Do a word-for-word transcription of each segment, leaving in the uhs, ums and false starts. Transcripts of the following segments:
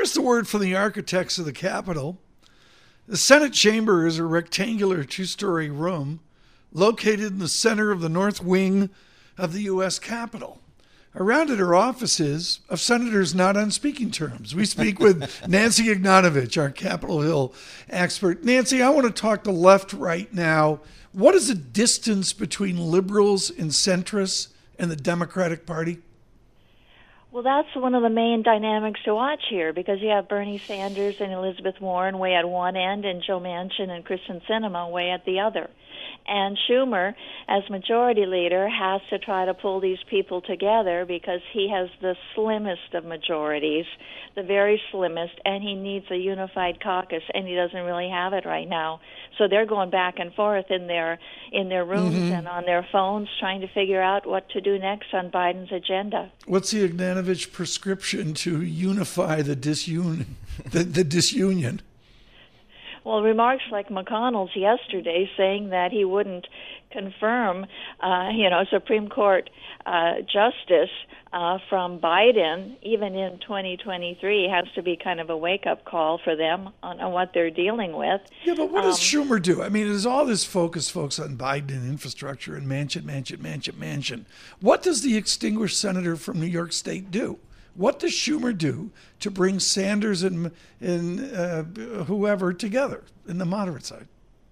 here's the word from the architects of the Capitol. The Senate chamber is a rectangular two-story room located in the center of the north wing of the U S Capitol. Around it are offices of senators not on speaking terms. We speak with Nancy Yagnonovich, our Capitol Hill expert. Nancy, I want to talk to left right now. What is the distance between liberals and centrists and the Democratic Party? Well, that's one of the main dynamics to watch here, because you have Bernie Sanders and Elizabeth Warren way at one end and Joe Manchin and Kristen Sinema way at the other. And Schumer, as majority leader, has to try to pull these people together because he has the slimmest of majorities, the very slimmest, and he needs a unified caucus, and he doesn't really have it right now. So they're going back and forth in their in their rooms mm-hmm. and on their phones trying to figure out what to do next on Biden's agenda. What's the Yagnonovich prescription to unify the disunion? the, the disunion? Well, remarks like McConnell's yesterday saying that he wouldn't confirm, uh, you know, Supreme Court uh, justice uh, from Biden, even in twenty twenty-three, has to be kind of a wake-up call for them on, on what they're dealing with. Yeah, but what um, does Schumer do? I mean, there's all this focus, folks, on Biden and infrastructure and Manchin, Manchin, Manchin, Manchin. What does the extinguished senator from New York State do? What does Schumer do to bring Sanders and, and uh, whoever together in the moderate side?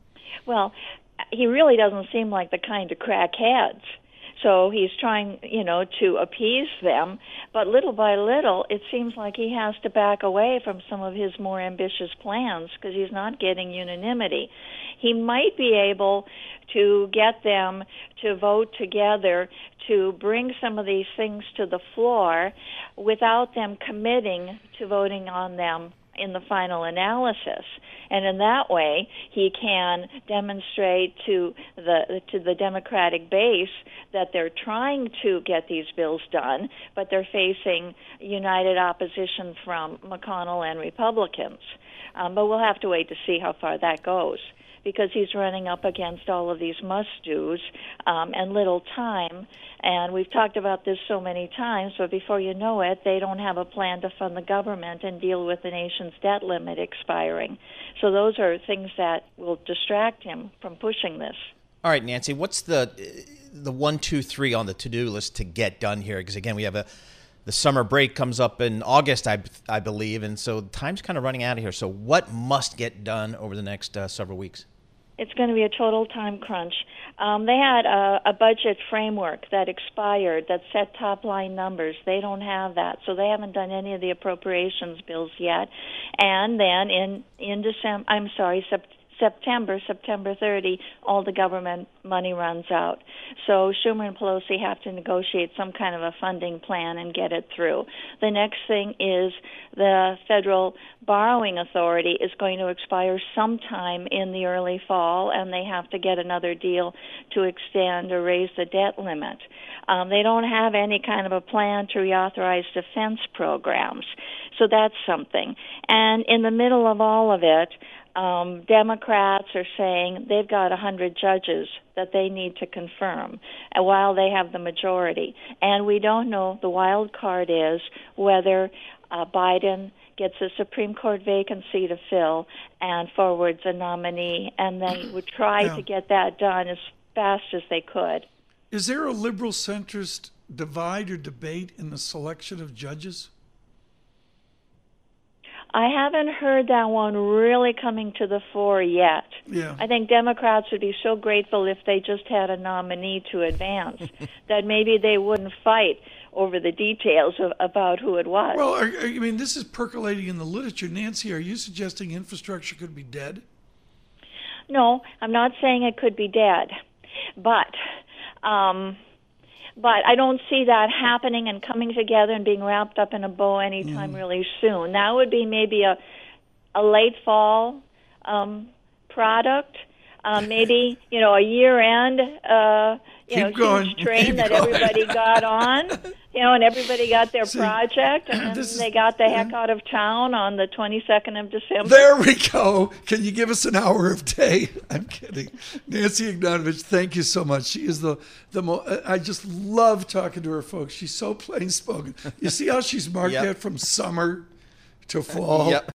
Well, he really doesn't seem like the kind to crack heads. So he's trying, you know, to appease them. But little by little, it seems like he has to back away from some of his more ambitious plans because he's not getting unanimity. He might be able to get them to vote together to bring some of these things to the floor without them committing to voting on them in the final analysis. And in that way, he can demonstrate to the to the Democratic base that they're trying to get these bills done, but they're facing united opposition from McConnell and Republicans. Um, but we'll have to wait to see how far that goes, because he's running up against all of these must-dos um, and little time. And we've talked about this so many times, but before you know it, they don't have a plan to fund the government and deal with the nation's debt limit expiring. So those are things that will distract him from pushing this. All right, Nancy, what's the the one, two, three on the to-do list to get done here? Because, again, we have a the summer break comes up in August, I, I believe, and so time's kind of running out of here. So what must get done over the next uh, several weeks? It's going to be a total time crunch. Um, they had a, a budget framework that expired that set top-line numbers. They don't have that, so they haven't done any of the appropriations bills yet. And then in in December, I'm sorry, September. September, September thirtieth, all the government money runs out. So Schumer and Pelosi have to negotiate some kind of a funding plan and get it through. The next thing is the federal borrowing authority is going to expire sometime in the early fall, and they have to get another deal to extend or raise the debt limit. Um, they don't have any kind of a plan to reauthorize defense programs. So that's something. And in the middle of all of it, Um, Democrats are saying they've got one hundred judges that they need to confirm uh, while they have the majority. And we don't know, the wild card is whether uh, Biden gets a Supreme Court vacancy to fill and forwards a nominee, and they would try yeah. to get that done as fast as they could. Is there a liberal centrist divide or debate in the selection of judges? I haven't heard that one really coming to the fore yet. Yeah. I think Democrats would be so grateful if they just had a nominee to advance that maybe they wouldn't fight over the details of, about who it was. Well, are, are, I mean, this is percolating in the literature. Nancy, are you suggesting infrastructure could be dead? No, I'm not saying it could be dead, but... Um, But I don't see that happening and coming together and being wrapped up in a bow anytime mm. really soon. That would be maybe a a late fall um, product, uh, maybe you know a year end, uh, you Keep know, going. huge train Keep that going. everybody got on, you know, and everybody got their See, project, and then is, they got the heck out of town on the twenty-second of December. There we go. Can you give us an hour of day? I'm kidding. Nancy Yagnonovich, thank you so much. She is the the mo- I just love talking to her, folks. She's so plain spoken. You see how she's marked Yep. that from summer to fall. Yep.